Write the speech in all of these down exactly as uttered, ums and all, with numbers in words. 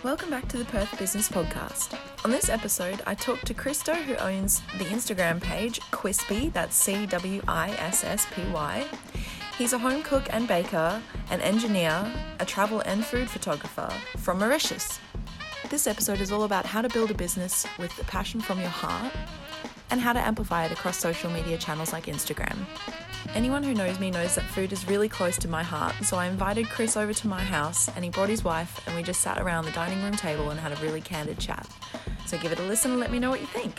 Welcome back to the Perth Business Podcast. On this episode, I talked to Christo, who owns the Instagram page Quispy, that's C W I S S P Y. He's a home cook and baker, an engineer, a travel and food photographer from Mauritius. This episode is all about how to build a business with the passion from your heart and how to amplify it across social media channels like Instagram. Anyone who knows me knows that food is really close to my heart, so I invited Chris over to my house and he brought his wife and we just sat around the dining room table and had a really candid chat. So give it a listen and let me know what you think.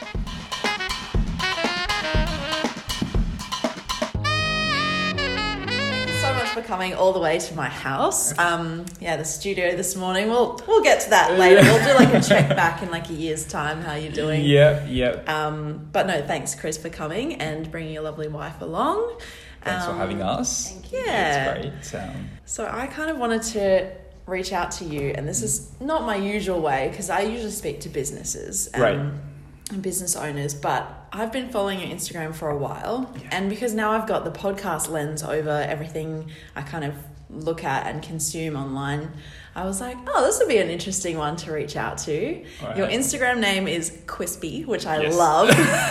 So much for coming all the way to my house. Um, yeah, the studio this morning. We'll we'll get to that later. We'll do like a check back in like a year's time. How you're doing? Yeah, yeah. Um, but no, thanks, Chris, for coming and bringing your lovely wife along. Thanks um, for having us. Thank you. Yeah, it's great. Um, so I kind of wanted to reach out to you, and this is not my usual way because I usually speak to businesses. Um, right. And business owners, but I've been following your Instagram for a while, yeah. And because now I've got the podcast lens over everything I kind of look at and consume online, I was like, oh, this would be an interesting one to reach out to. Right. Your Instagram name is Quispy, which I yes. love.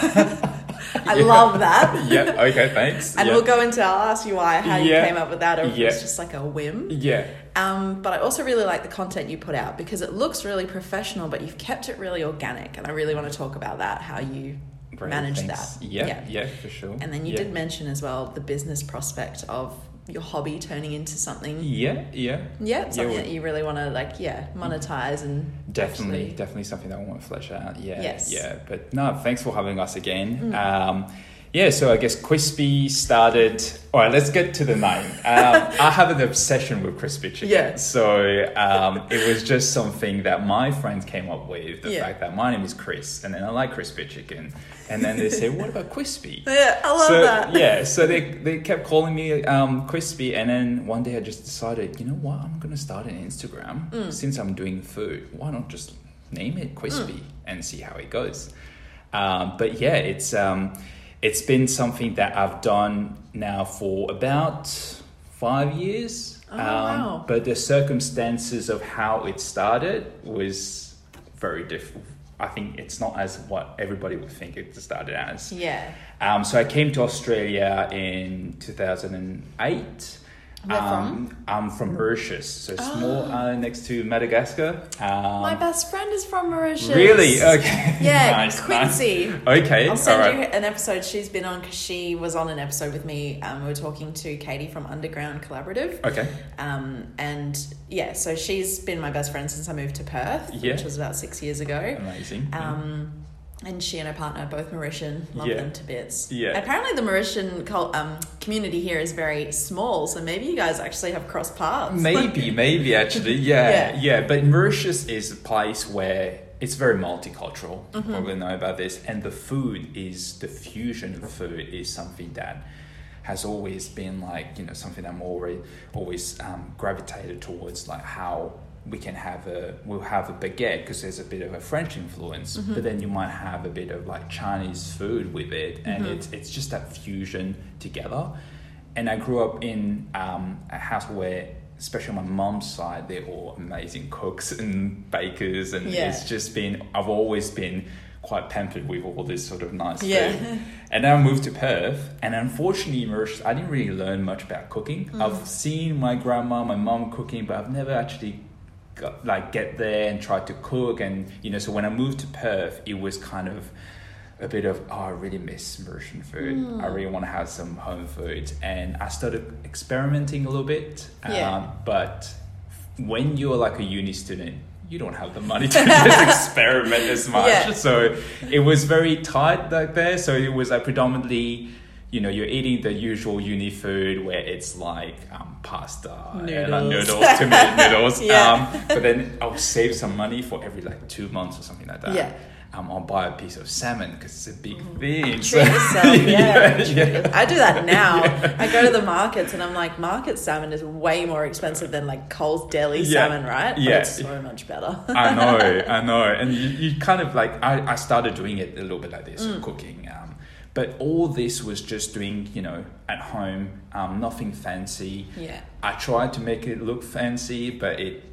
I yeah. love that. Yeah, okay, thanks. And yeah. we'll go into, I'll ask you why, how yeah. you came up with that, or if yeah. it was just like a whim. Yeah. Um, but I also really like the content you put out because it looks really professional, but you've kept it really organic. And I really want to talk about that, how you Great, manage thanks. that. Yeah, yeah, yeah, for sure. And then you yeah. did mention as well the business prospect of your hobby turning into something. Yeah, yeah. Yeah, something yeah, that you really want to like, yeah, monetize and definitely, actually... definitely something that I want to flesh out. Yeah, yes. yeah. But no, thanks for having us again. Mm. Um, yeah, so I guess Quispy started. All right, let's get to the name. Um, I have an obsession with crispy chicken. Yeah. So um, it was just something that my friends came up with. The yeah. fact that my name is Chris, and then I like crispy chicken, and then they say, "What about Quispy?" Yeah, I love so, that. Yeah, so they they kept calling me um, Quispy, and then one day I just decided, you know what, I'm gonna start an Instagram mm. since I'm doing food. Why not just name it Quispy mm. and see how it goes? Um, but yeah, it's. Um, It's been something that I've done now for about five years. Oh, um, wow. But the circumstances of how it started was very different. I think it's not as what everybody would think it started as. Yeah. Um, so I came to Australia in two thousand eight. Where um, from? I'm from Mauritius, so oh. small island next to Madagascar. Um, My best friend is from Mauritius. Really? Okay. Yeah, nice, Quincy. Nice. Okay. I'll send all right. you an episode she's been on because she was on an episode with me. Um, we were talking to Katie from Underground Collaborative. Okay. Um, and yeah, so she's been my best friend since I moved to Perth, yeah. which was about six years ago. Amazing. Um, and she and her partner are both Mauritian. Love yeah. them to bits. Yeah. Apparently the Mauritian cult, um, community here is very small, so maybe you guys actually have crossed paths. Maybe, maybe actually, yeah, yeah, yeah. But Mauritius is a place where it's very multicultural. Mm-hmm. You probably know about this, and the food is the fusion of food is something that has always been like, you know, something I'm always always um, gravitated towards, like how we can have a we'll have a baguette because there's a bit of a French influence, mm-hmm. but then you might have a bit of like Chinese food with it, and mm-hmm. it's it's just that fusion together. And I grew up in um, a house where, especially on my mom's side, they're all amazing cooks and bakers, and yeah. it's just been I've always been quite pampered with all this sort of nice yeah. food. And then I moved to Perth, and unfortunately, Mauritius, I didn't really learn much about cooking. Mm. I've seen my grandma, my mom cooking, but I've never actually got, like get there and tried to cook. And you know, so when I moved to Perth, it was kind of a bit of, oh, I really miss Mauritian food. Mm. I really want to have some home food, and I started experimenting a little bit. Yeah. Um, but when you're like a uni student, you don't have the money to just experiment as much. Yeah. So it was very tight like there. So it was like predominantly, you know, you're eating the usual uni food where it's like um, pasta noodles. and like noodles, tomato noodles. Yeah. Um, but then I'll save some money for every like two months or something like that. Yeah. Um, I'll buy a piece of salmon because it's a big thing. Treat yourself, yeah. yeah, yeah. I do that now. Yeah. I go to the markets and I'm like, market salmon is way more expensive than like Coles deli yeah. salmon, right? But yeah. it's so much better. I know, I know. And you, you kind of like, I, I started doing it a little bit like this, mm. cooking. Um, but all this was just doing, you know, at home, um, nothing fancy. Yeah. I tried to make it look fancy, but it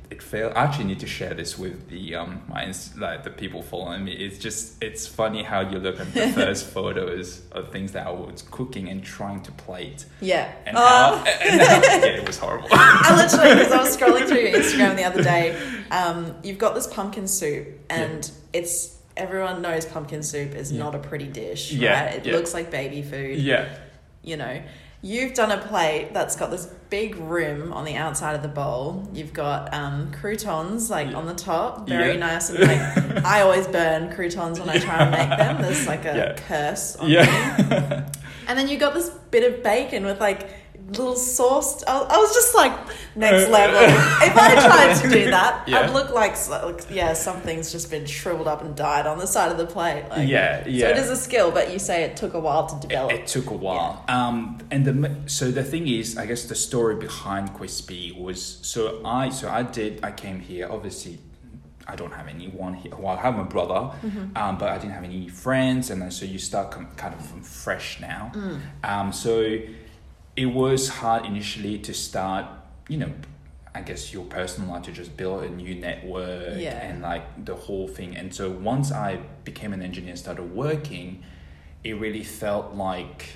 it failed. I actually need to share this with the um my inst- like the people following me. It's just it's funny how you look at the first photos of things that I was cooking and trying to plate. Yeah. And oh. how, and how yeah, it was horrible. I literally, because I was scrolling through your Instagram the other day, um, you've got this pumpkin soup, and yeah. it's everyone knows pumpkin soup is yeah. not a pretty dish, yeah. right? It yeah. looks like baby food. Yeah. You know. You've done a plate that's got this big rim on the outside of the bowl. You've got um, croutons like yeah. on the top, very yeah. nice. And like I always burn croutons when I try and make them. There's like a yeah. curse on yeah. me. And then you got this bit of bacon with like little sauce. I, I was just like next level. If I tried to do that, yeah. I'd look like, like yeah something's just been shriveled up and died on the side of the plate. Like, yeah, yeah. So it is a skill, but you say it took a while to develop. It, it took a while. Yeah. Um, and the so the thing is, I guess the story behind Quispy was so I so I did I came here obviously. I don't have anyone here. Well, I have my brother, mm-hmm. um, but I didn't have any friends, and then so you start com- kind of from fresh now. Mm. Um, so. It was hard initially to start, you know, I guess your personal life to just build a new network yeah. and like the whole thing. And so once I became an engineer and started working, it really felt like,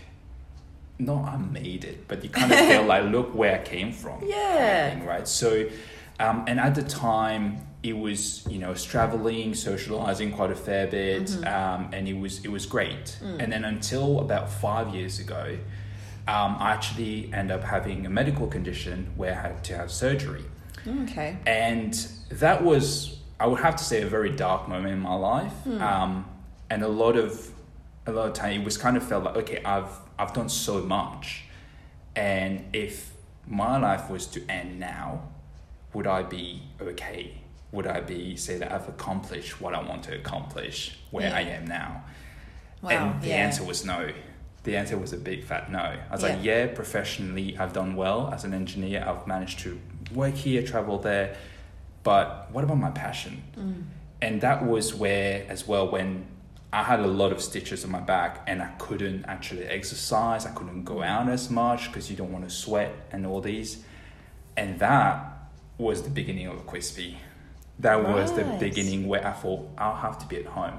not I made it, but you kind of feel like, look where I came from. Yeah. Kind of thing, right? So, um, and at the time, it was, you know, I was traveling, socializing quite a fair bit, mm-hmm. um, and it was it was great. Mm. And then until about five years ago, Um, I actually ended up having a medical condition where I had to have surgery. Okay. And that was, I would have to say, a very dark moment in my life. Mm. Um, and a lot of, a lot of time, it was kind of felt like, okay, I've, I've done so much. And if my life was to end now, would I be okay? Would I be, say that I've accomplished what I want to accomplish where yeah. I am now? Wow. And the yeah. answer was no. The answer was a big fat no. I was yeah. like, yeah, professionally, I've done well as an engineer. I've managed to work here, travel there. But what about my passion? Mm. And that was where, as well, when I had a lot of stitches on my back and I couldn't actually exercise, I couldn't go out as much because you don't want to sweat and all these. And that was the beginning of Quispy. That right. was the beginning where I thought, I'll have to be at home.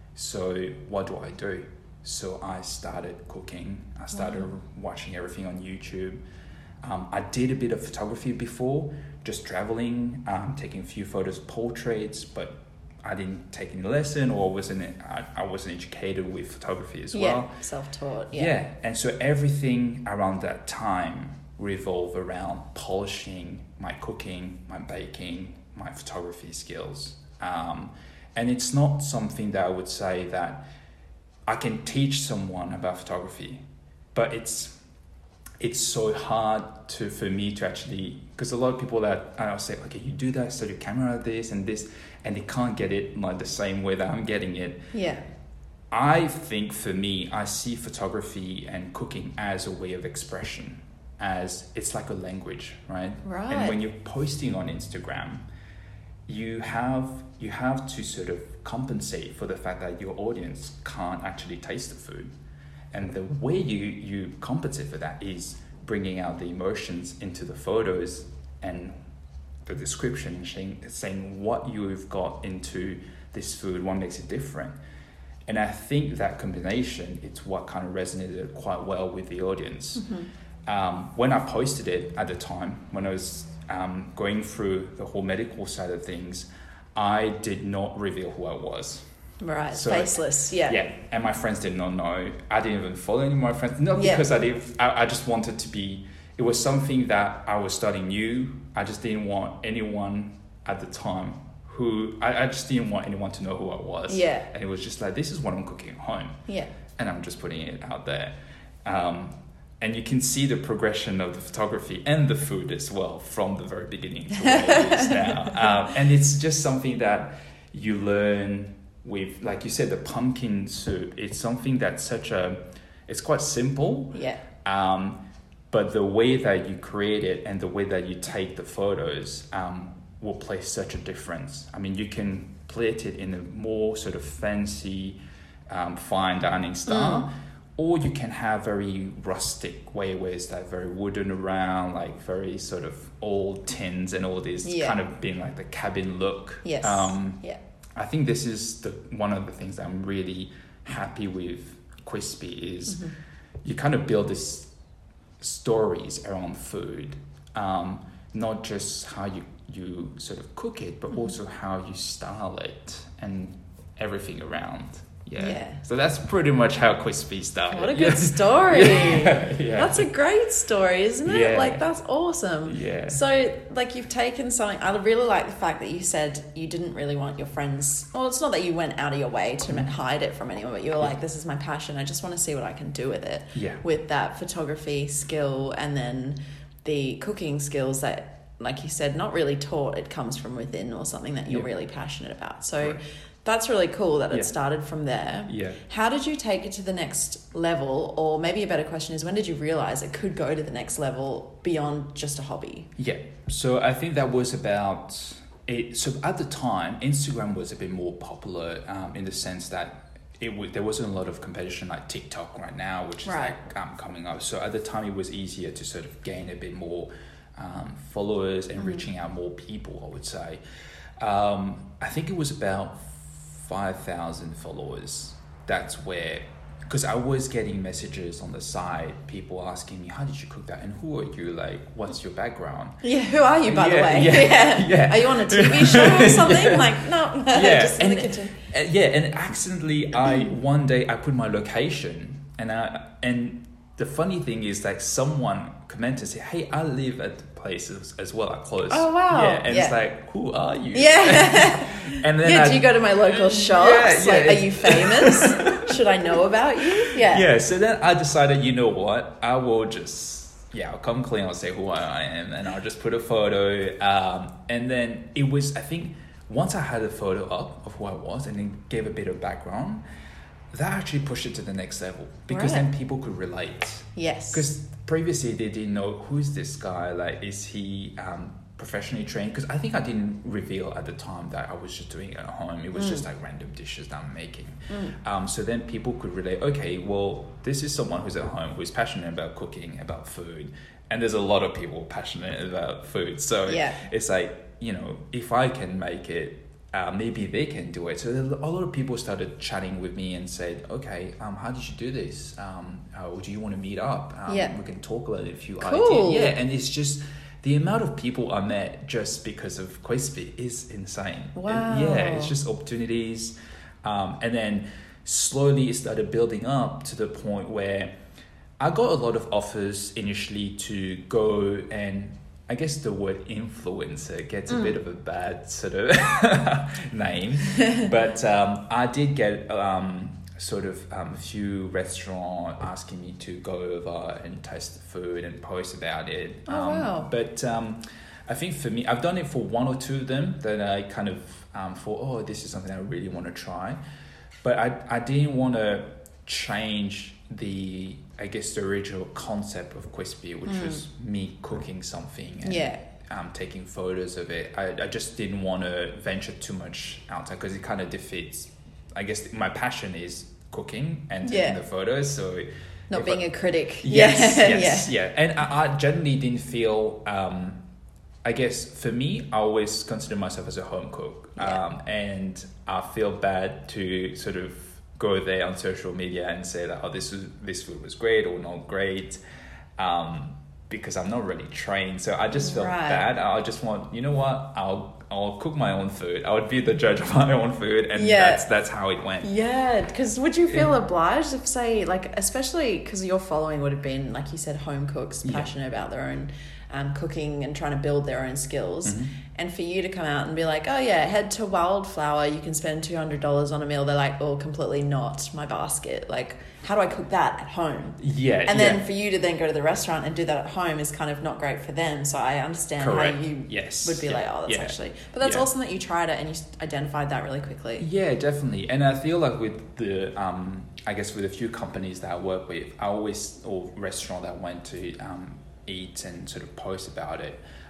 So what do I do? So I started cooking. I started wow. watching everything on YouTube. Um, I did a bit of photography before, just traveling, um, taking a few photos, portraits, but I didn't take any lesson or wasn't I, I wasn't educated with photography as well. Yeah, self-taught. Yeah. Yeah, and so everything around that time revolved around polishing my cooking, my baking, my photography skills. Um, and it's not something that I would say that I can teach someone about photography, but it's it's so hard to for me to actually, because a lot of people that I'll say, okay, you do that, set your camera like this and this, and they can't get it like the same way that I'm getting it. Yeah. I think for me, I see photography and cooking as a way of expression, as it's like a language, right? Right. And when you're posting on Instagram, you have you have to sort of compensate for the fact that your audience can't actually taste the food. And the way you, you compensate for that is bringing out the emotions into the photos and the description and saying, saying what you've got into this food, what makes it different. And I think that combination, it's what kind of resonated quite well with the audience. Mm-hmm. Um, when I posted it at the time, when I was um, going through the whole medical side of things, I did not reveal who I was. Right, so, faceless, yeah. Yeah, and my friends did not know. I didn't even follow any of my friends. Not yeah. because I did. I, I just wanted to be, it was something that I was starting new. I just didn't want anyone at the time who, I, I just didn't want anyone to know who I was. Yeah. And it was just like, this is what I'm cooking at home. Yeah. And I'm just putting it out there. Um, and you can see the progression of the photography and the food as well from the very beginning to where it is now. Um, and it's just something that you learn with, like you said, the pumpkin soup. It's something that's such a, it's quite simple. Yeah. Um, but the way that you create it and the way that you take the photos um, will play such a difference. I mean, you can plate it in a more sort of fancy, um, fine dining style. Mm. or you can have very rustic way where it's like very wooden around, like very sort of old tins and all this Yeah. kind of being like the cabin look. Yes. Um, yeah. I think this is the one of the things that I'm really happy with Quispy is Mm-hmm. you kind of build this stories around food, um, not just how you, you sort of cook it, but Mm-hmm. also how you style it and everything around. Yeah. Yeah. So that's pretty much how Quispy started. What a Yeah. good story. Yeah, yeah. That's a great story, isn't it? Yeah. Like, that's awesome. Yeah. So, like, you've taken something. I really like the fact that you said you didn't really want your friends. Well, it's not that you went out of your way to Mm-hmm. hide it from anyone, but you were like, this is my passion. I just want to see what I can do with it. Yeah. With that photography skill and then the cooking skills that, like you said, not really taught. It comes from within or something that you're Yeah. really passionate about. So, Right. that's really cool that it Yeah. started from there. Yeah. How did you take it to the next level? Or maybe a better question is, when did you realize it could go to the next level beyond just a hobby? Yeah. So I think that was about it. So at the time, Instagram was a bit more popular um, in the sense that it w- there wasn't a lot of competition like TikTok right now, which is Right. like um, coming up. So at the time, it was easier to sort of gain a bit more um, followers and Mm. reaching out more people, I would say. Um, I think it was about five thousand followers. That's where, because I was getting messages on the side, people asking me, how did you cook that? And who are you? Like, what's your background? Yeah, who are you, by the Yeah, way? yeah, yeah. Are you on a T V show or something? Like, no, Yeah, just in and, the kitchen. uh, yeah, and accidentally, I one day I put my location, and I and the funny thing is, like, someone commented, say, "Hey, I live at the place as, as well, at close." Oh, wow. Yeah, and Yeah. it's like, who are you? Yeah. And then Yeah, I, do you go to my local shops? Yeah, yeah, like, are it's- you famous? Should I know about you? Yeah. Yeah, so then I decided, you know what, I will just, yeah, I'll come clean, I'll say who I am, and I'll just put a photo. Um, and then it was, I think, once I had a photo up of who I was and then gave a bit of background, that actually pushed it to the next level because Right. then people could relate. Yes. Because previously they didn't know, who's this guy? Like, is he um, professionally trained? Because I think I didn't reveal at the time that I was just doing it at home. It was Mm. just like random dishes that I'm making. Mm. Um, so then people could relate, okay, well, this is someone who's at home, who's passionate about cooking, about food. And there's a lot of people passionate about food. So Yeah. it's like, you know, if I can make it, uh, maybe they can do it. So a lot of people started chatting with me and said, okay, um, how did you do this? Um, uh, do you want to meet up? Um, Yeah. We can talk about a few Cool. ideas. Yeah, and it's just, the amount of people I met just because of Quispy is insane. Wow. And yeah, it's just opportunities. Um, and then slowly it started building up to the point where I got a lot of offers initially to go, and I guess the word influencer gets a Mm. bit of a bad sort of name, but um, I did get um, sort of um, a few restaurants asking me to go over and taste the food and post about it. Oh, um, wow. But um, I think for me, I've done it for one or two of them that I kind of um, thought, oh, this is something I really want to try. But I, I didn't want to change the, I guess, the original concept of Quispy, which Mm. was me cooking something and Yeah. um, taking photos of it. I, I just didn't want to venture too much outside because it kind of defeats, I guess my passion is cooking and taking Yeah. the photos. So Not if being I- a critic. Yes, yeah. yes, yeah. And I, I generally didn't feel, um, I guess for me, I always consider myself as a home cook. Yeah. Um, and I feel bad to sort of go there on social media and say that, oh, this was, this food was great or not great. Um, because I'm not really trained. So I just felt Right. bad. I just want, you know what, I'll, I'll cook my own food. I would be the judge of my own food. And Yeah. that's, that's how it went. Yeah, because would you feel Yeah. obliged if, say, like, especially because your following would have been, like you said, home cooks, Yeah. passionate about their own um, cooking and trying to build their own skills, Mhm. and for you to come out and be like, oh yeah, head to Wildflower, you can spend two hundred dollars on a meal. They're like, oh, completely not my basket. Like, how do I cook that at home? Yeah. And yeah. then for you to then go to the restaurant and do that at home is kind of not great for them. So I understand Correct. how you Yes. would be Yeah. like, oh, that's Yeah. actually... But that's Yeah. awesome that you tried it and you s- identified that really quickly. Yeah, definitely. And I feel like with the, um, I guess with a few companies that I work with, I always, or restaurant that I went to um, eat and sort of post about it, I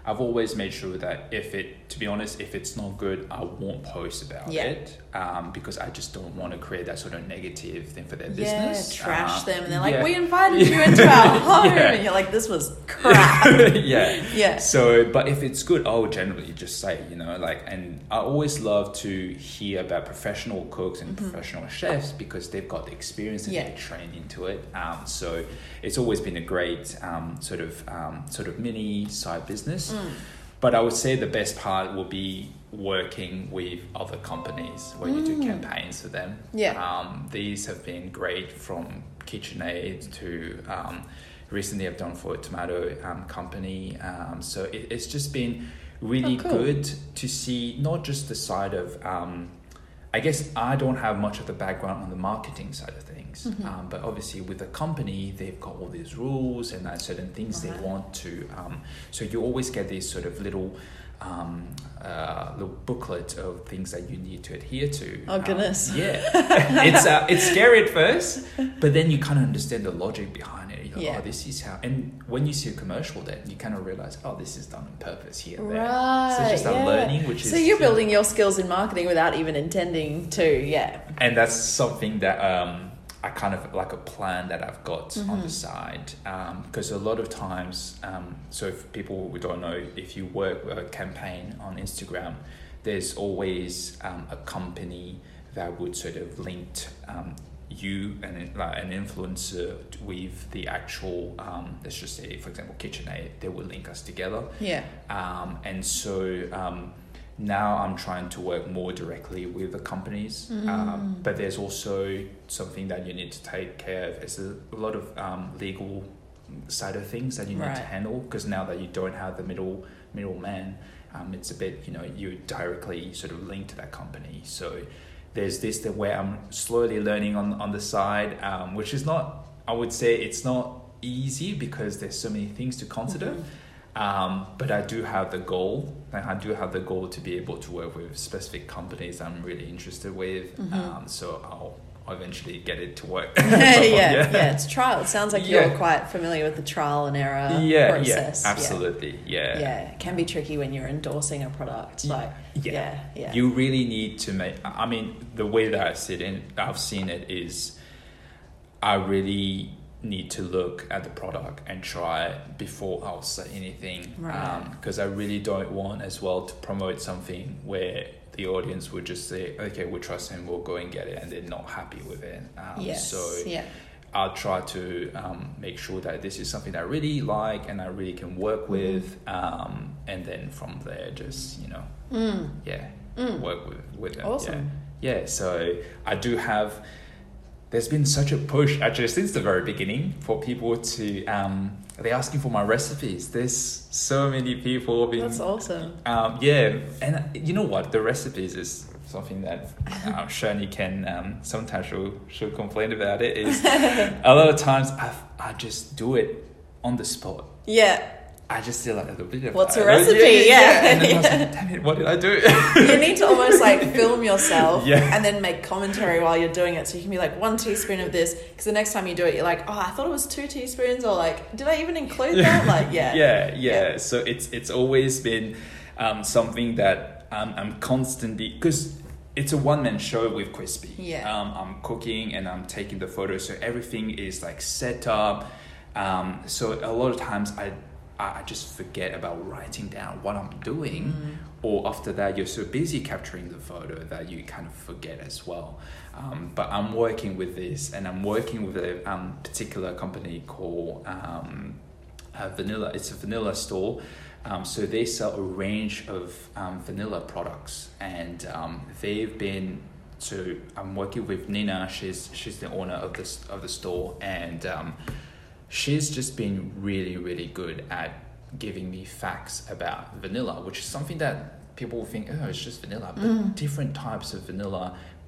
I've always made sure that if it, to be honest, if it's not good, I won't post about Yeah. it, um, because I just don't want to create that sort of negative thing for their Yeah, business. trash Uh, them, and they're like, yeah. "We invited you into our home," Yeah. and you're like, "This was crap." yeah. Yeah. So, but if it's good, I'll generally just say, you know, like, and I always love to hear about professional cooks and Mm-hmm. professional chefs because they've got the experience and Yeah. they train into it. Um, so it's always been a great um, sort of um, sort of mini side business. Mm. But I would say the best part will be working with other companies where you do campaigns for them. Yeah. Um, these have been great, from KitchenAid to um, recently I've done for a tomato um, company. Um, so it, it's just been really Oh, cool. good to see not just the side of, um, I guess I don't have much of the background on the marketing side of things, Mm-hmm. um, but obviously with a company, they've got all these rules and uh, certain things Right. they want to. Um, so you always get these sort of little, um, uh, little booklet of things that you need to adhere to. Oh, goodness. Um, yeah, it's uh, it's scary at first, but then you kind of understand the logic behind it. You're like, Yeah. oh, this is how. And when you see a commercial, then you kind of realize, oh, this is done on purpose here and there. Right. So it's just yeah. a learning, which is so you're building your skills in marketing without even intending to. Yeah. and that's something that um, I kind of like a plan that I've got Mm-hmm. on the side, because a lot of times, um, so if people who don't know, if you work with a campaign on Instagram, there's always um, a company that would sort of link um, you and like an influencer with the actual, um, let's just say, for example, KitchenAid, they will link us together. Yeah. Um, and so um, now I'm trying to work more directly with the companies, Mm. um, but there's also something that you need to take care of. It's a, a lot of um, legal side of things that you need Right. to handle, because now that you don't have the middle middleman, um, it's a bit, you know, you're directly sort of linked to that company. So there's this that where I'm slowly learning on on the side, um, which is not, I would say it's not easy because there's so many things to consider. Mm-hmm. Um, but I do have the goal, and I do have the goal to be able to work with specific companies I'm really interested with. Mm-hmm. Um, so I'll, I'll eventually get it to work. yeah, So, yeah, yeah. It's trial. It sounds like Yeah. you're quite familiar with the trial and error yeah, process. yeah, absolutely, Yeah. yeah. yeah, it can be tricky when you're endorsing a product. Yeah. Like, Yeah. yeah, yeah. You really need to make. I mean, the way that I see it, in, I've seen it is, I really need to look at the product and try it before I'll say anything, Right. because I really don't want as well to promote something where the audience would just say, okay, we trust him, we'll go and get it, and they're not happy with it. Um, yes. So yeah. I'll try to um, make sure that this is something that I really like and I really can work with, um, and then from there, just, you know, Mm. yeah, Mm. work with with them. Awesome. Yeah. yeah, so I do have. There's been such a push actually since the very beginning for people to. Um, they're asking for my recipes. There's so many people been. That's awesome. Um, yeah, and you know what? The recipes is something that uh, Shani can um, sometimes she'll she'll complain about it. Is a lot of times I I just do it on the spot. Yeah. I just feel like a little bit of What's uh, a recipe? Yeah, Yeah. And then I was Yeah. like, damn it, what did I do? You need to almost like film yourself Yeah. and then make commentary while you're doing it. So you can be like, one teaspoon of this. Because the next time you do it, you're like, oh, I thought it was two teaspoons. Or like, did I even include that? Like, yeah. yeah, yeah. Yeah. So it's it's always been um, something that um, I'm constantly, because it's a one man show with Crispy. Yeah. Um, I'm cooking and I'm taking the photos, so everything is like set up. Um, so a lot of times I I just forget about writing down what I'm doing, Mm. or after that you're so busy capturing the photo that you kind of forget as well. Um, but I'm working with this, and I'm working with a um, particular company called um, uh, Vanilla. It's a vanilla store. Um, so they sell a range of um, vanilla products, and um, they've been. So I'm working with Nina. She's she's the owner of this of the store, and um, she's just been really really good at giving me facts about vanilla, which is something that people will think, oh, it's just vanilla, but Mm. different types of vanilla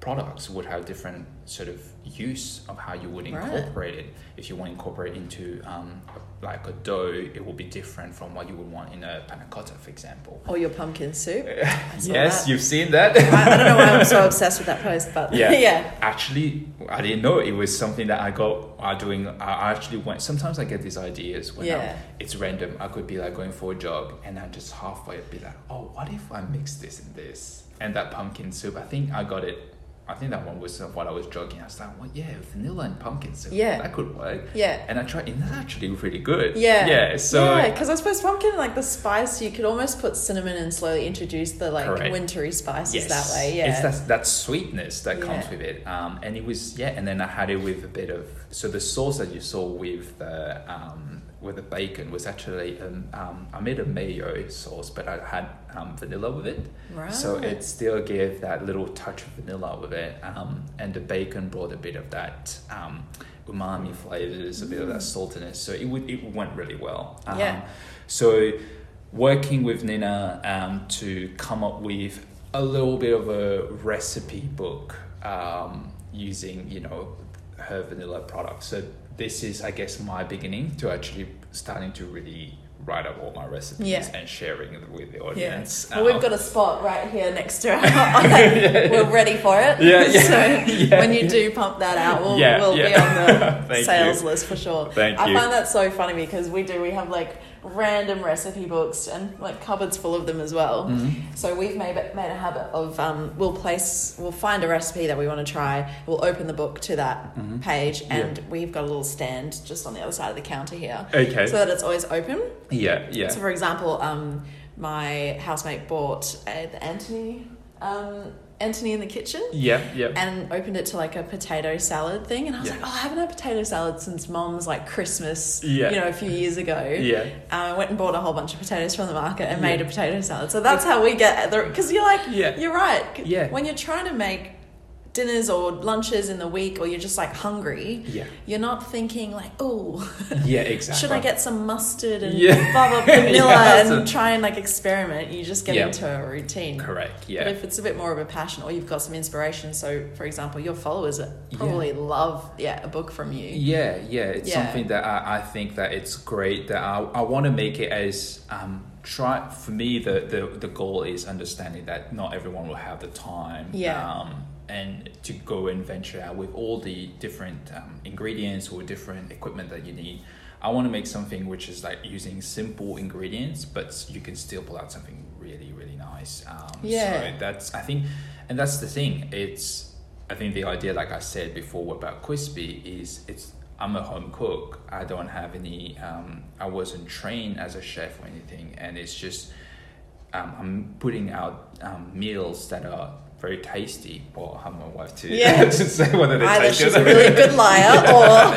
products would have different sort of use of how you would incorporate right. it. If you want to incorporate into um, like a dough, it will be different from what you would want in a panna cotta, for example. Or your pumpkin soup. Yes, that. You've seen that. I, I don't know why I'm so obsessed with that post, but yeah. yeah. Actually, I didn't know it was something that I got uh, doing. I actually went, sometimes I get these ideas when yeah. I'm, it's random. I could be like going for a jog and I just halfway be like, oh, what if I mix this and this? And that pumpkin soup, I think I got it. I think that one was what I was jogging. I was like, well, yeah, vanilla and pumpkin soup. Yeah. That could work. Yeah. And I tried, and that's actually really good. Yeah. Yeah. So. Yeah, because I suppose pumpkin, like the spice, you could almost put cinnamon and slowly introduce the like correct. Wintry spices yes. that way. Yeah. It's that, that sweetness that yeah. comes with it. Um, and it was, yeah, and then I had it with a bit of, so the sauce that you saw with the, um, with the bacon was actually um, um I made a mayo sauce, but I had um, vanilla with it, right. so it still gave that little touch of vanilla with it, um, and the bacon brought a bit of that um, umami flavors, a bit mm. of that saltiness, so it would it went really well. Um, yeah. So working with Nina um, to come up with a little bit of a recipe book um, using you know her vanilla products. So this is, I guess, my beginning to actually starting to really write up all my recipes yeah. and sharing it with the audience. Yeah. Well, um, we've got a spot right here next to our yeah, We're ready for it. Yeah, yeah, so yeah, when you yeah. do pump that out, we'll, yeah, we'll yeah. be on the sales you. list for sure. Thank I you. find that so funny because we do, we have like random recipe books and like cupboards full of them as well. Mm-hmm. So we've made made a habit of um, we'll place we'll find a recipe that we want to try. We'll open the book to that mm-hmm. page, and yeah. we've got a little stand just on the other side of the counter here. Okay. So that it's always open. Yeah, yeah. So for example, um, my housemate bought uh, the Anthony. Um, Anthony in the kitchen. Yeah, yeah. And opened it to like a potato salad thing. And I was yeah. like, oh, I haven't had potato salad since Mom's like Christmas, yeah. you know, a few years ago. Yeah. Um, I went and bought a whole bunch of potatoes from the market and yeah. made a potato salad. So that's how we get the, because you're like, yeah. you're right. Yeah. When you're trying to make dinners or lunches in the week, or you're just like hungry, yeah. you're not thinking like, oh, yeah, exactly. should I get some mustard and yeah. blah blah vanilla yeah, and try and like experiment? You just get yeah. into a routine. Correct. Yeah. But if it's a bit more of a passion, or you've got some inspiration, so for example, your followers probably yeah. love yeah a book from you. Yeah, yeah. It's yeah. something that I, I think that it's great that I I want to make it as um try for me the the the goal is understanding that not everyone will have the time. Yeah. Um, and to go and venture out with all the different um, ingredients or different equipment that you need. I want to make something which is like using simple ingredients, but you can still pull out something really, really nice. Um, yeah. So that's, I think, and that's the thing. It's, I think the idea, like I said before about Quispy, is it's, I'm a home cook. I don't have any, um, I wasn't trained as a chef or anything. And it's just, um, I'm putting out um, meals that are very tasty. Well, I have my wife to, yeah. to say whether they either taste she's good. a really good liar or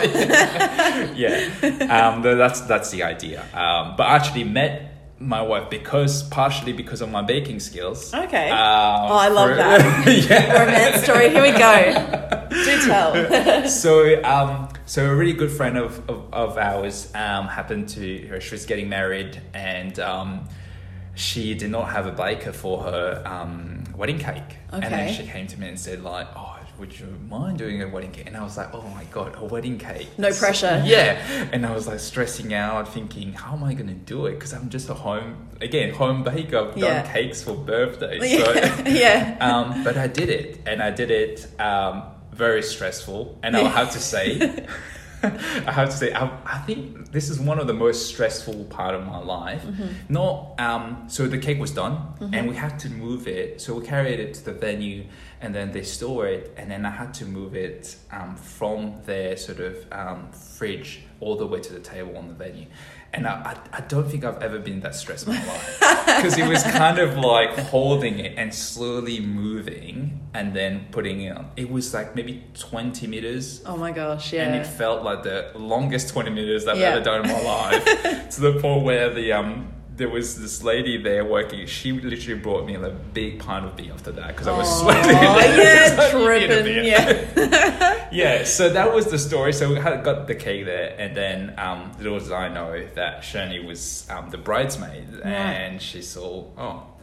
yeah, um, that's that's the idea. Um, but I actually met my wife because partially because of my baking skills. Okay. Um, oh, I love for, that. yeah. Romance story. Here we go. Do tell. so, um, so a really good friend of of, of ours um, happened to. She was getting married and. Um, she did not have a baker for her um, wedding cake. Okay. And then she came to me and said like, oh, would you mind doing a wedding cake? And I was like, oh my God, a wedding cake. No pressure. Yeah. And I was like stressing out, thinking, how am I going to do it? Because I'm just a home, again, home baker. I've yeah. done cakes for birthdays. Yeah. So, yeah. Um, but I did it. And I did it um, very stressful. And I'll have to say... I have to say, I, I think this is one of the most stressful part of my life. Mm-hmm. Not um, so the cake was done, mm-hmm. and we had to move it. So we carried it to the venue, and then they store it, and then I had to move it um, from their sort of um, fridge all the way to the table on the venue. And I, I, I don't think I've ever been that stressed in my life because it was kind of like holding it and slowly moving and then putting it on. It was like maybe twenty meters. Oh my gosh, yeah. And it felt like the longest twenty meters I've yeah. ever done in my life. To the point where the um there was this lady there working. She literally brought me like a big pint of beer after that because I was oh, sweating. Oh yeah, tripping. Yeah. Yeah. So that was the story. So we had got the cake there, and then um, little did I know that Shani was um, the bridesmaid, yeah. and she saw oh.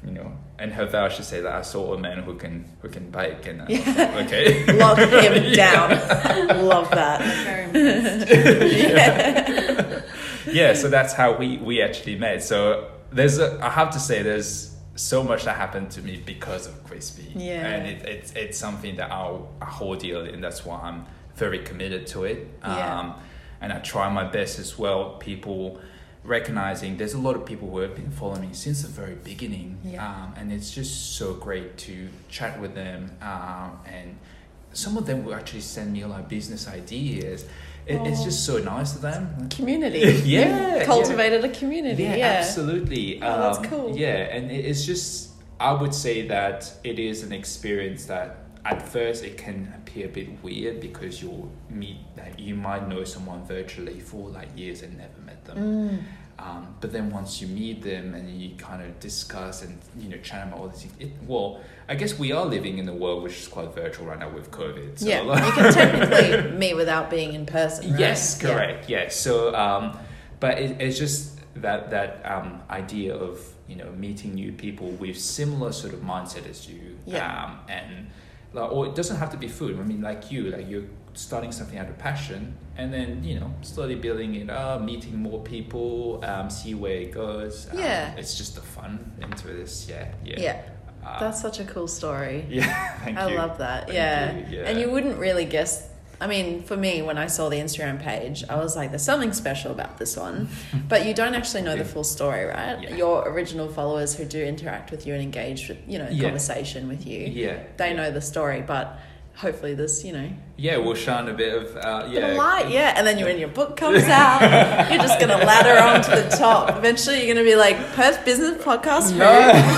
you know, and her vow, she said that I saw a man who can who can bake, and I was Yeah. like, okay, Lock him down. Yeah. Love that. Very impressed. Yeah. Yeah, so that's how we we actually met. So there's a, I have to say there's so much that happened to me because of Crispy. Yeah. And it, it's it's something that I'll I hold dearly, and that's why I'm very committed to it. Yeah. Um, and I try my best as well. People recognizing there's a lot of people who have been following me since the very beginning. Yeah. Um, and it's just so great to chat with them. Um, and some of them will actually send me like business ideas. It, it's Oh. just so nice of them. Community. Yeah, You've cultivated a community. Yeah, Yeah. absolutely. Oh, that's Um, cool. Yeah, and it- it's just, I would say that it is an experience that at first it can appear a bit weird because you'll meet, like, you might know someone virtually for like years and never met them. Mm. Um, but then once you meet them and you kind of discuss and, you know, chat about all these things, it, well, I guess we are living in a world which is quite virtual right now with COVID. So Yeah, you can technically meet without being in person, right? Yes, Yeah. correct. Yes. So, um, but it, it's just that that um, idea of, you know, meeting new people with similar sort of mindset as you, Yeah. um, and like, or it doesn't have to be food. I mean, like you, like you're starting something out of passion, and then, you know, slowly building it up, meeting more people, um, see where it goes. Um, Yeah. it's just the fun into this. Yeah, yeah. Yeah. Uh, That's such a cool story. yeah. Thank I you. love that. Thank Yeah. you, yeah. And you wouldn't really guess. I mean, for me, when I saw the Instagram page, I was like, there's something special about this one. But you don't actually know the Yeah. full story, right? Yeah. Your original followers who do interact with you and engage with, you know, in Yeah. conversation with you, Yeah. they yeah. know the story. But hopefully this, you know, Yeah, we'll shine a bit of uh, yeah. bit of light. Yeah. And then you, when your book comes out, you're just going to ladder on to the top. Eventually you're going to be like, Perth Business Podcast. No.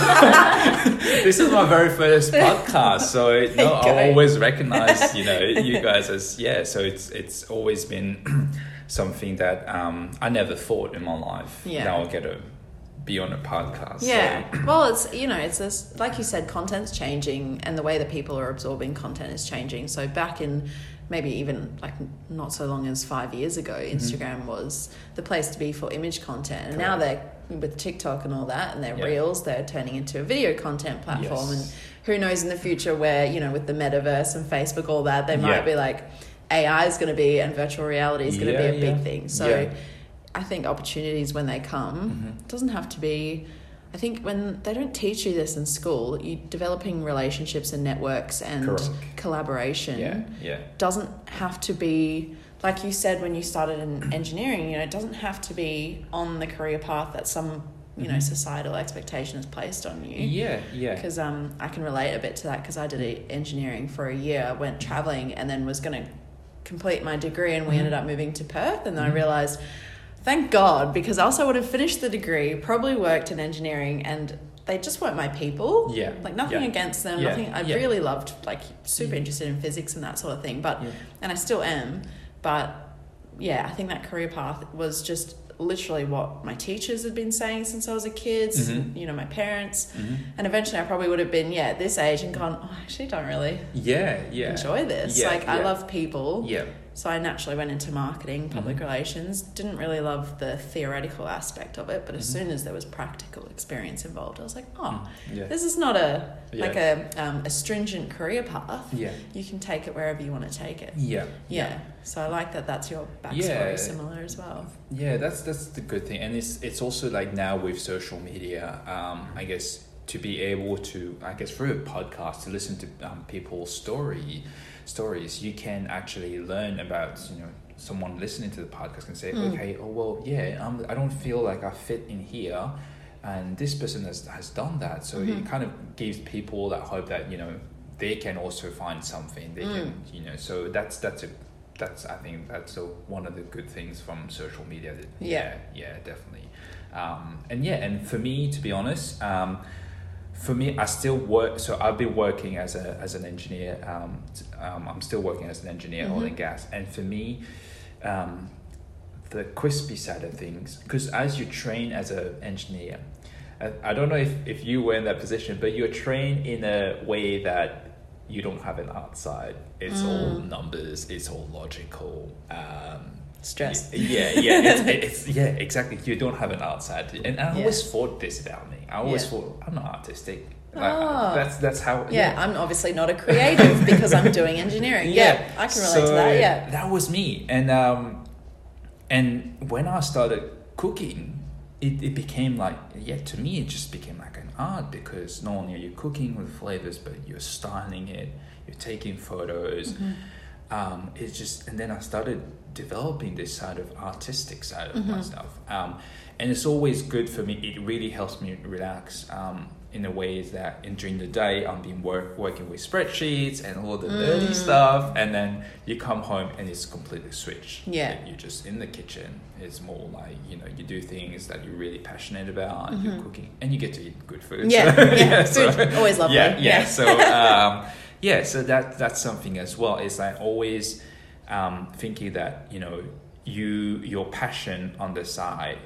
This is my very first podcast, so no, you go. I always recognize, you know, you guys as, yeah, so it's it's always been something that um, I never thought in my life Yeah. that I'll get to be on a podcast. Yeah. So, Well, it's, you know, it's this, like you said, content's changing and the way that people are absorbing content is changing. So back in maybe even like not so long as five years ago, Instagram was the place to be for image content. And now they're with TikTok and all that and their Yeah. reels, they're turning into a video content platform. Yes. And who knows in the future where, you know, with the metaverse and Facebook, all that, they Yeah. might be like A I is going to be and virtual reality is going to Yeah, be a big yeah. thing. So Yeah. I think opportunities when they come, Mhm. it doesn't have to be, I think when they don't teach you this in school, you developing relationships and networks and Correct. collaboration yeah, yeah, doesn't have to be, like you said when you started in engineering, you know, it doesn't have to be on the career path that some, you know, Mhm. societal expectation has placed on you. yeah, yeah. Because um, I can relate a bit to that because I did e- engineering for a year, went traveling and then was going to complete my degree and we Mhm. ended up moving to Perth and then I Mhm. realised, thank God, because else I would have finished the degree, probably worked in engineering and they just weren't my people. Yeah. Like nothing Yeah. against them. Yeah. Nothing. I Yeah. really loved, like super Yeah. interested in physics and that sort of thing. But Yeah. and I still am. But yeah, I think that career path was just literally what my teachers had been saying since I was a kid. Mhm. You know, my parents. Mhm. And eventually I probably would have been, yeah, at this age and gone, oh, I actually don't really Yeah, yeah. enjoy this. Yeah, like I yeah. love people. Yeah. So I naturally went into marketing, public Mhm. relations, didn't really love the theoretical aspect of it, but as Mhm. soon as there was practical experience involved, I was like, oh, Yeah. this is not a Yeah. like a um, a stringent career path. Yeah. You can take it wherever you want to take it. Yeah. Yeah. So I like that that's your backstory Yeah. similar as well. Yeah, that's that's the good thing, and it's it's also like now with social media, um, I guess to be able to, I guess through a podcast to listen to um, people's story stories, you can actually learn about, you know, someone listening to the podcast can say, Mm. okay, oh well, yeah, um, I don't feel like I fit in here, and this person has has done that, so Mhm. it kind of gives people that hope that, you know, they can also find something they Mm. can, you know, so that's that's a that's I think that's a, one of the good things from social media. That, Yeah. yeah, yeah, definitely. Um, and yeah, and for me, to be honest, um, for me, I still work. So I've been working as a as an engineer. Um, t- um, I'm still working as an engineer, oil Mhm. and gas. And for me, um, the crispy side of things, because as you train as an engineer, I, I don't know if, if you were in that position, but you're trained in a way that you don't have an art side. It's all Mm. numbers. It's all logical. Um, Stress. Yeah, yeah, it's, it's yeah, exactly. You don't have an art side, and I Yeah. always thought this about me. I always Yeah. thought I'm not artistic. Like, Oh. that's that's how. Yeah, I'm obviously not a creative because I'm doing engineering. Yeah, I can relate so to that. Yeah. that was me, and um, and when I started cooking, it, it became like, yeah, to me it just became like an art, because not only are you cooking with flavors, but you're styling it, you're taking photos. Mm-hmm. Um, it's just, and then I started developing this side of artistic side of Mm-hmm. myself, um, and it's always good for me. It really helps me relax. Um, in a way is that in during the day I'm been work working with spreadsheets and all the nerdy Mm. stuff, and then you come home and it's completely switched. Yeah. You're just in the kitchen. It's more like, you know, you do things that you're really passionate about, Mhm. you're cooking, and you get to eat good food. Yeah, So, yeah, so- food, always lovely. Yeah, yeah. Yeah. So um, yeah, so that that's something as well. It's like always um, thinking that, you know, you your passion on the side,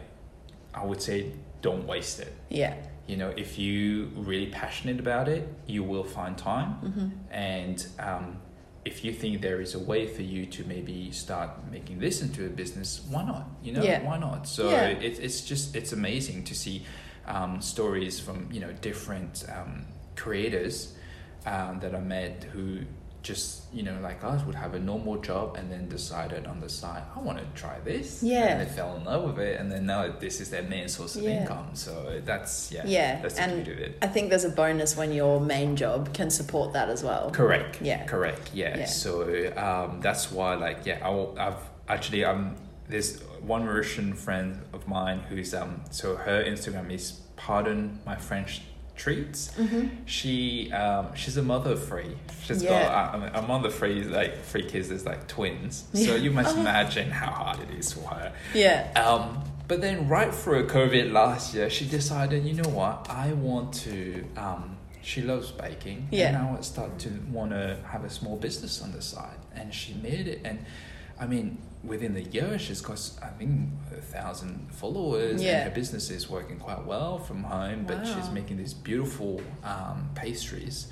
I would say, don't waste it. Yeah. You know, if you really passionate about it, you will find time. Mm-hmm. And um, if you think there is a way for you to maybe start making this into a business, why not? You know, Yeah. why not? So Yeah. it, it's just, it's amazing to see um, stories from, you know, different um, creators um, that I met who just, you know, like us, would have a normal job and then decided on the side, I want to try this. Yeah. And they fell in love with it, and then now this is their main source of Yeah. income. So that's, yeah, Yeah, that's the and beauty of it. I think there's a bonus when your main job can support that as well. Correct. Yeah. Correct. Yeah. Yeah. So um, that's why, like, yeah, I will, I've actually um, there's one Mauritian friend of mine who's um, so her Instagram is, pardon my French, treats. Mm-hmm. She um, she's a mother of three. She's Yeah. got I'm, I'm on the three like three kids. There's like twins. So Yeah. you must Oh. imagine how hard it is for her. Yeah. Um, but then right through COVID last year, she decided, you know what, I want to, um, she loves baking. Yeah. And now I start to want to have a small business on the side. And she made it. And I mean, within the year, she's got, I think, a thousand followers. Yeah. And her business is working quite well from home. But she's Wow. making these beautiful um, pastries.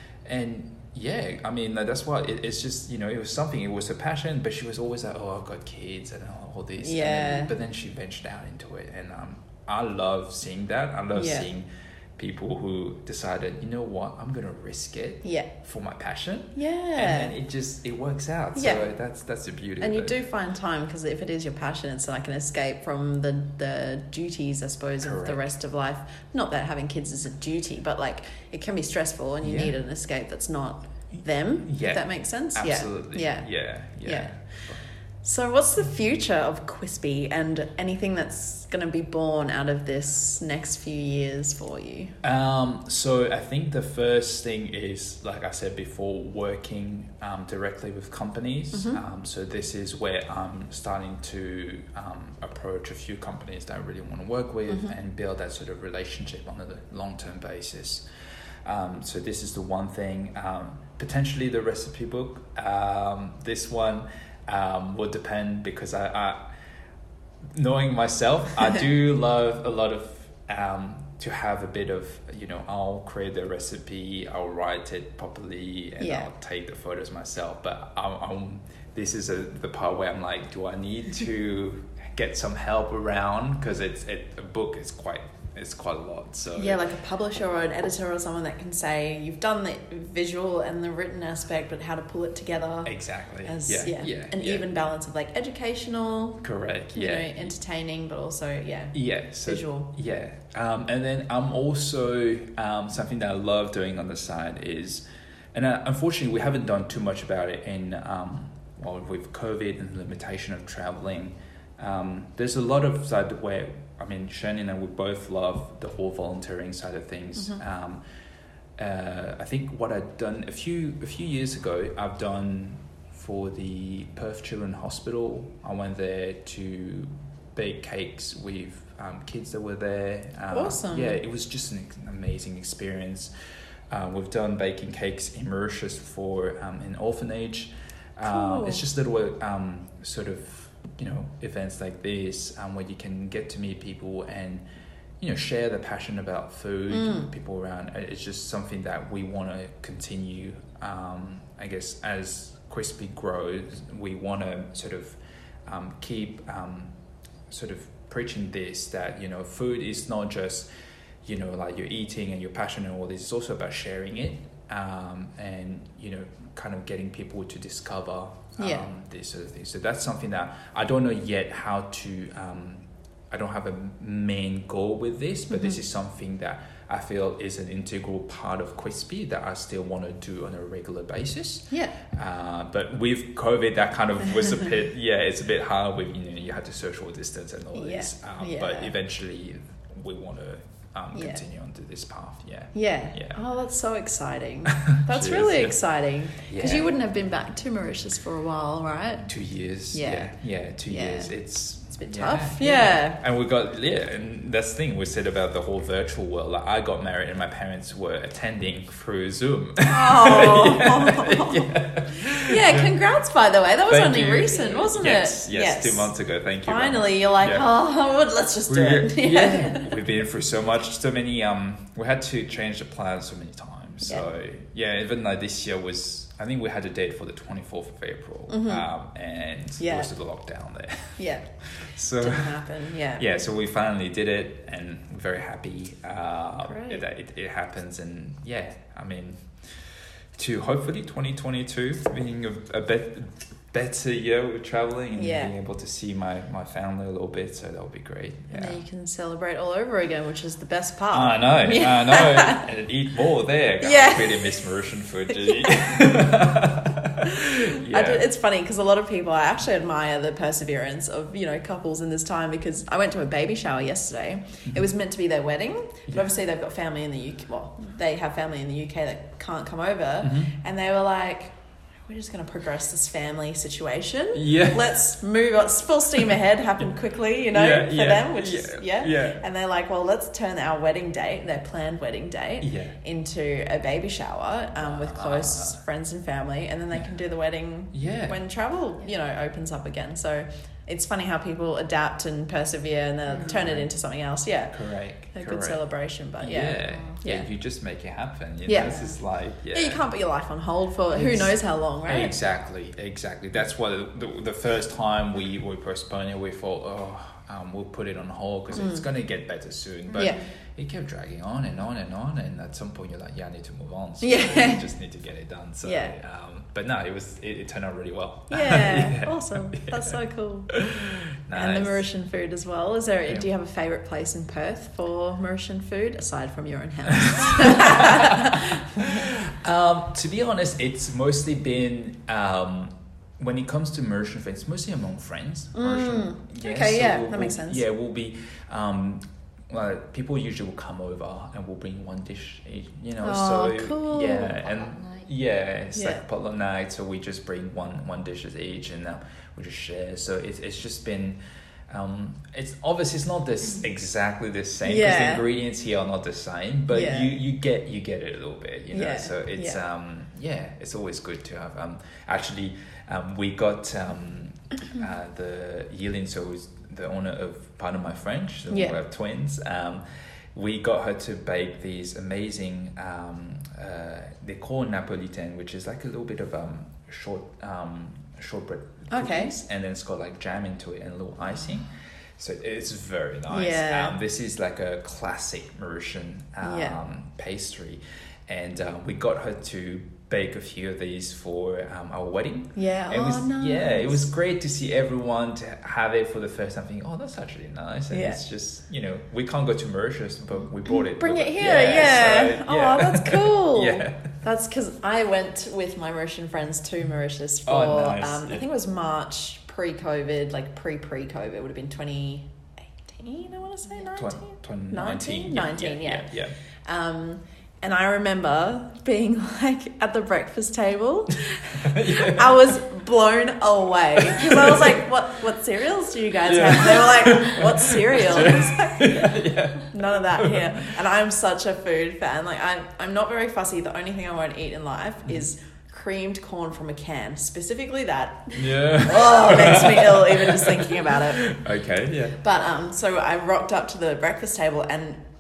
And yeah, I mean, like, that's why it, it's just, you know, it was something, it was her passion, but she was always like, oh, I've got kids and all this. And Yeah. then- but then she ventured out into it. And um, I love seeing that. I love Yeah. seeing people who decided, you know what, I'm going to risk it Yeah. for my passion. Yeah. And then it just, it works out. Yeah. So that's, that's the beauty And of you it. do find time, because if it is your passion, it's like an escape from the the duties, I suppose, of the Correct. rest of life. Not that having kids is a duty, but like it can be stressful, and you Yeah. need an escape that's not them. Yeah. If that makes sense. Absolutely. Yeah. Yeah. Yeah. Yeah. So, what's the future of Quispy and anything that's going to be born out of this next few years for you? Um, so I think the first thing is, like I said before, working um, directly with companies. Mhm. Um, so this is where I'm starting to um, approach a few companies that I really want to work with Mhm. and build that sort of relationship on a long-term basis. Um, so this is the one thing. Um, potentially the recipe book. Um, this one um, will depend, because I, I knowing myself, I do love a lot of um, to have a bit of, you know, I'll create the recipe, I'll write it properly, and Yeah. I'll take the photos myself. But I'm, I'm this is a, the part where I'm like, do I need to get some help around? Because it's it, a book is quite it's quite a lot. So Yeah, like a publisher or an editor or someone that can say, you've done the visual and the written aspect, but how to pull it together exactly. as yeah, yeah, yeah, an yeah. even balance of like educational, Correct. you Yeah. know, entertaining, but also yeah, Yeah, so, visual. Yeah, um, and then I'm also um, something that I love doing on the side is, and uh, unfortunately we haven't done too much about it in um, well, with COVID and the limitation of traveling. Um, there's a lot of side where, I mean, Shani and I, we both love the whole volunteering side of things. Mhm. Um, uh, I think what I've done a few a few years ago, I've done for the Perth Children's Hospital. I went there to bake cakes with um, kids that were there. Um, Awesome. Yeah, it was just an ex- amazing experience. Uh, we've done baking cakes in Mauritius for um, an orphanage. Um, Cool. It's just little um, sort of, you know, events like this um, where you can get to meet people and, you know, share the passion about food Mm. with people around. It's just something that we want to continue. Um, I guess as Quispy grows, we want to sort of um, keep um, sort of preaching this, that, you know, food is not just, you know, like you're eating and you're passionate and all this. It's also about sharing it, um, and, you know, kind of getting people to discover um, Yeah. this sort of thing. So that's something that I don't know yet how to, um, I don't have a main goal with this, but Mm-hmm. this is something that I feel is an integral part of Quispy that I still want to do on a regular basis. Yeah. Uh, but with COVID, that kind of was a bit, yeah, it's a bit hard with, you know, you had to social distance and all Yeah. this. Um, Yeah. But eventually we want to um, Yeah. continue on to this path. Yeah. Yeah. Yeah. Oh, that's so exciting. That's Cheers, really yeah. exciting. Because Yeah. you wouldn't have been back to Mauritius for a while, right? Two years. Yeah. Yeah. Yeah. Two Yeah. years. It's, It's a bit yeah, tough. Yeah. And we got, yeah, and that's the thing we said about the whole virtual world. Like, I got married and my parents were attending through Zoom. Oh. yeah. Yeah, congrats, by the way. That was Thank only you. recent, wasn't yes, it? Yes, two months ago. Thank you. very much. Finally, you're like, Yeah. oh, well, let's just do We- it. yeah. We've been through so much, so many. Um, we had to change the plan so many times. So yeah, even like this year was. I think we had a date for the twenty-fourth of April, Mhm. um, and Yeah. there was the lockdown there. Yeah, So didn't happen. Yeah. yeah, so we finally did it, and we're very happy uh, Great. that it, it happens. And yeah, I mean, to hopefully twenty twenty-two being a, a bit better year with traveling and Yeah. being able to see my, my family a little bit, so that'll be great. And Yeah. then you can celebrate all over again, which is the best part. I know, Yeah. I know, and eat more there. Yeah. I really miss Mauritian food. Gee. I do, it's funny because a lot of people, I actually admire the perseverance of, you know, couples in this time, because I went to a baby shower yesterday. It was meant to be their wedding, but Yeah. obviously they've got family in the U K. Well, they have family in the U K that can't come over. Mhm. And they were like, we're just going to progress this family situation. Yeah. Let's move on. Full steam ahead, happen quickly, you know, Yeah, for yeah, them, which is, yeah. yeah. And they're like, well, let's turn our wedding date, their planned wedding date, Yeah. into a baby shower um, with close Ah. friends and family, and then they can do the wedding Yeah. when travel, you know, opens up again. So it's funny how people adapt and persevere, and they'll turn it into something else. Yeah, Correct. a good correct. celebration. But yeah, Yeah. yeah, yeah, you just make it happen. You Yeah. know, it's just like yeah. Yeah, you can't put your life on hold for who Ex- knows how long, right? Exactly, exactly. That's what the, the first time we we postponed it, we thought, oh, um, we'll put it on hold because it's gonna get better soon. But Mm. Yeah. it kept dragging on and on and on, and at some point you're like, yeah, I need to move on. So Yeah. you just need to get it done. So Yeah. um, but no, it was it, it turned out really well. Yeah, awesome. That's so cool. And the Nice. Mauritian food as well. Is there? Yeah. Do you have a favourite place in Perth for Mauritian food aside from your own house? Um, to be honest, it's mostly been um, when it comes to Mauritian food, it's mostly among friends. Mauritian, Okay, yeah, we'll- that makes we'll- sense. Yeah, we'll be. Um, well, people usually will come over and we'll bring one dish each. You know, Oh, so cool. yeah, Potluck and night. yeah, it's Yeah. like potluck night. So we just bring one one dishes each, and uh, we just share. So it's it's just been. Um, it's obviously it's not this exactly the same because Yeah. the ingredients here are not the same, but Yeah. you, you get you get it a little bit, you know. Yeah, So it's yeah. um yeah, it's always good to have. Um, actually, um, we got um uh, the Yilin, so who's the owner of Pardon My French, so Yeah. we have twins. Um, we got her to bake these amazing um uh they call Napolitan, which is like a little bit of um short um shortbread Okay. cookies, and then it's got like jam into it and a little icing. So it's very nice. Yeah. Um, this is like a classic Mauritian um, Yeah. pastry, and uh, we got her to bake a few of these for um, our wedding. Yeah. It oh, was nice. yeah, it was great to see everyone to have it for the first time. Thinking, oh, that's actually nice, and Yeah. it's just you know we can't go to Mauritius, but we brought it. Bring with it us. here, yeah. so, Oh, that's cool. Yeah. That's because I went with my Mauritian friends to Mauritius for, Oh, nice. um, I Yeah. think it was March pre-COVID, like pre-pre-COVID. It would have been twenty eighteen, I want to say, nineteen? twenty nineteen? nineteen. nineteen, yeah. yeah. Um, and I remember being like at the breakfast table. Yeah. I was blown away because I was like, "What? What cereals do you guys Yeah. have?" They were like, "What cereal?" I was like, yeah. none of that here. And I'm such a food fan. Like I'm, I'm not very fussy. The only thing I won't eat in life is creamed corn from a can. Specifically that. Yeah. Oh, it makes me ill even just thinking about it. Okay. Yeah. But um, so I rocked up to the breakfast table and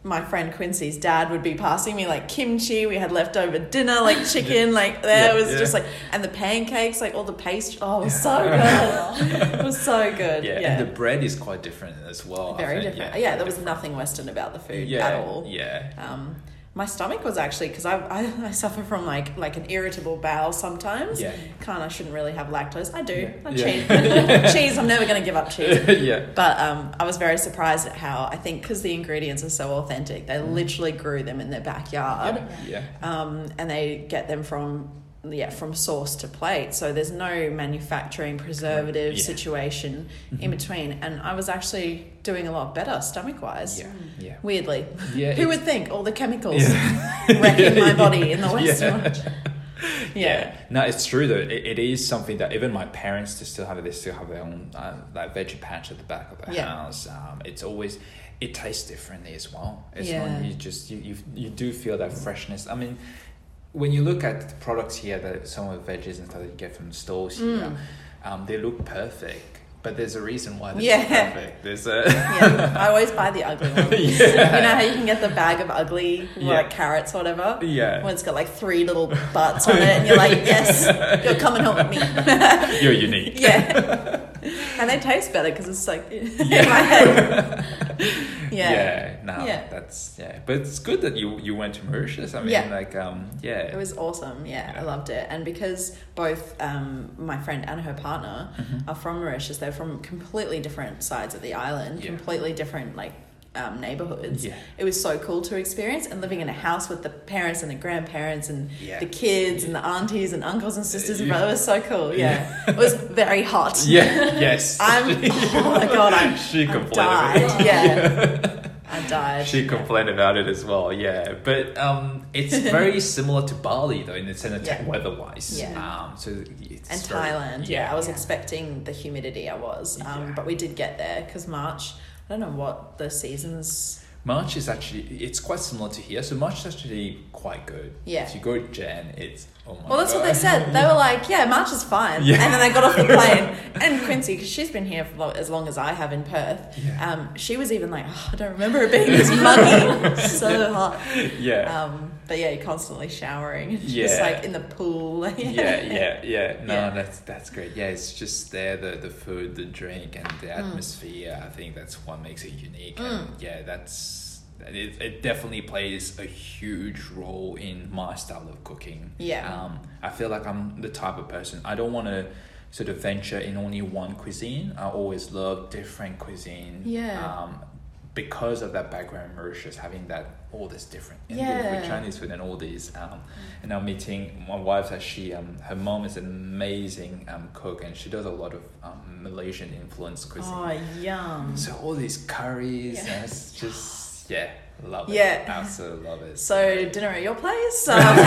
my friend Quincy's dad would be passing me like kimchi. We had leftover dinner, like chicken, like there Yeah, was yeah. just like, and the pancakes, like all the pastry. Oh, it was so good. It was so good. Yeah, Yeah, and the bread is quite different as well. I very think. different. Yeah, Yeah, very there was different. nothing Western about the food yeah, at all. Yeah. Um, my stomach was actually because I, I I suffer from like like an irritable bowel sometimes. Yeah. Kind of shouldn't really have lactose. I do. Yeah. I Yeah. cheese. Cheese. I'm never going to give up cheese. yeah. But um, I was very surprised at how I think because the ingredients are so authentic, they literally grew them in their backyard, Yeah. um, and they get them from yeah from source to plate. So there's no manufacturing preservative Yeah. situation in between. And I was actually doing a lot better stomach wise. Yeah. Yeah. Weirdly, Yeah. who it's- would think all the chemicals Yeah. wrecking my body in the Western? Yeah. Yeah. Yeah, no, it's true though. It, it is something that even my parents they still have. They still have their own uh, like veggie patch at the back of the Yeah. house. Um, it's always it tastes differently as well. It's Yeah. not you just you, you you do feel that freshness. I mean, when you look at the products here, that some of the veggies and stuff that you get from the stores here, um, they look perfect. But there's a reason why they're Yeah. not perfect. There's a Yeah, I always buy the ugly ones. Yeah. You know how you can get the bag of ugly, Yeah. like carrots or whatever? Yeah. When it's got like three little butts on it, and you're like, yes, you'll come and help me. You're unique. Yeah. And they taste better because it's like in my head. Yeah. Yeah, no, Yeah. that's yeah, but it's good that you you went to Mauritius. I mean, Yeah. like, um, yeah, It was awesome. Yeah, I Yeah. loved it. And because both um, my friend and her partner Mhm. are from Mauritius, they're from completely different sides of the island, Yeah. completely different like um, neighborhoods. Yeah. It was so cool to experience, and living in a house with the parents and the grandparents and Yeah. the kids and the aunties and uncles and sisters and Yeah. brothers. It was so cool. Yeah, it was very hot. yeah, yes. I'm. Oh my god, I, she I complained. died. About it. Yeah, I died. She complained about it as well. Yeah, but um, it's very similar to Bali though in the sense of Yeah. weather-wise. Yeah. Um, so it's And very- Thailand, yeah, I was yeah. expecting the humidity. I was, um, Yeah. but we did get there because March. I don't know what the seasons. March is actually it's quite similar to here. So March is actually quite good. Yeah. If you go to Jan, it's oh my Well, that's God. what they said. They were like, "Yeah, March is fine," Yeah. and then they got off the plane. And Quincy, because she's been here for lo- as long as I have in Perth, Yeah. um, she was even like, oh, "I don't remember it being this muggy, so hot." Yeah. Um, but yeah, you're constantly showering, just Yeah. like in the pool. yeah, yeah, yeah. No, Yeah. that's that's great. Yeah, it's just there the the food, the drink, and the atmosphere. I think that's what makes it unique. And yeah, that's it. It definitely plays a huge role in my style of cooking. Yeah. Um, I feel like I'm the type of person I don't want to sort of venture in only one cuisine. I always love different cuisine. Yeah. Um, because of that background in Mauritius, having that all this different Indian Yeah. food, Chinese food, and all these, um, and now meeting my wife, as she, um, her mom is an amazing um cook, and she does a lot of um, Malaysian influenced cuisine. Oh, yum. So all these curries, Yeah. and it's just yeah, love it. Yeah. Absolutely love it. So dinner at your place? Um,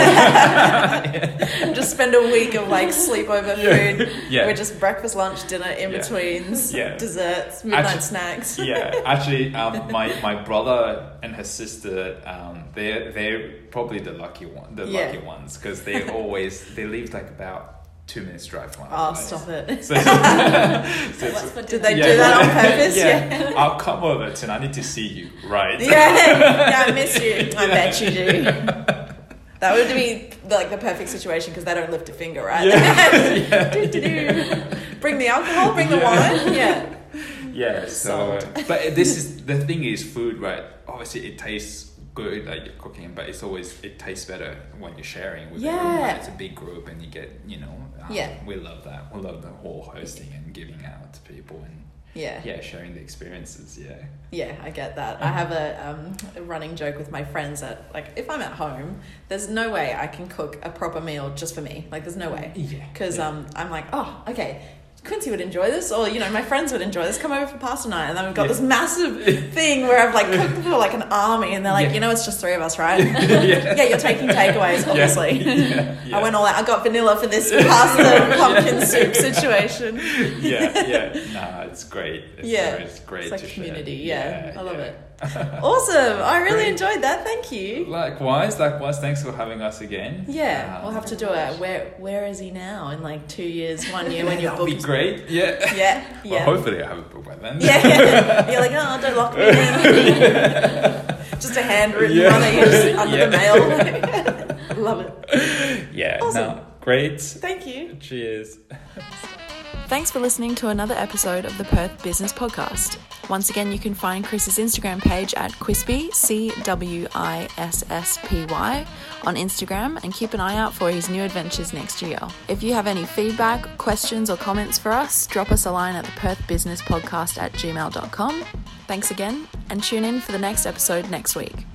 just spend a week of like sleepover food. Yeah. We're just breakfast, lunch, dinner, in Yeah. betweens, Yeah. desserts, midnight Actu- snacks. Yeah, actually, um, my, my brother and her sister, um, they're they're probably the lucky one, the Yeah. lucky ones, because they always they live like about two minutes drive from Oh, our place. stop it. So, so it's- What's for Did dinner? they do that on purpose? Yeah. I'll come over tonight. I need to see you, right? Yeah, yeah, I miss you. I bet you do. That would be like the perfect situation because they don't lift a finger, right? Yeah. Do-do-do. Bring the alcohol, bring the wine. Yeah. Yeah, so, Sold. uh, but this is, the thing is food, right? Obviously it tastes good, like you're cooking, but it's always, it tastes better when you're sharing with Yeah. everyone. It's a big group and you get, you know, um, Yeah. we love that. We love the whole hosting and giving out to people and Yeah. yeah, sharing the experiences, yeah. Yeah, I get that. I have a, um, a running joke with my friends that, like, if I'm at home, there's no way I can cook a proper meal just for me. Like, there's no way. Yeah. Because yeah. um, I'm like, oh, okay, Quincy would enjoy this, or, you know, my friends would enjoy this. Come over for pasta night. And then we've got Yeah. this massive thing where I've, like, cooked for, like, an army. And they're like, Yeah. you know, it's just three of us, right? Yeah. Yeah, you're taking takeaways, Yeah. obviously. Yeah, yeah. I went all out. I got vanilla for this pasta pumpkin soup situation. yeah, yeah. Nah, it's great. It's, Yeah. It's great It's like to a share. community. Yeah, I love yeah. it. Awesome. I really Great. enjoyed that. Thank you. Likewise, likewise. Thanks for having us again. Yeah, Um, we'll have to do it. Where Where is he now? In like two years, one year when your that'd book be is great. Yeah. Yeah, Well, yeah. hopefully I have a book by then. Yeah, you're like, oh, don't lock me in. Just a handwritten Yeah. one that you just under Yeah. the mail. Love it. Yeah, Awesome. no, great. Thank you. Cheers. Thanks for listening to another episode of the Perth Business Podcast. Once again, you can find Chris's Instagram page at Quispy, C W I S S P Y, on Instagram, and keep an eye out for his new adventures next year. If you have any feedback, questions, or comments for us, drop us a line at the Perth Business Podcast at gmail dot com. Thanks again, and tune in for the next episode next week.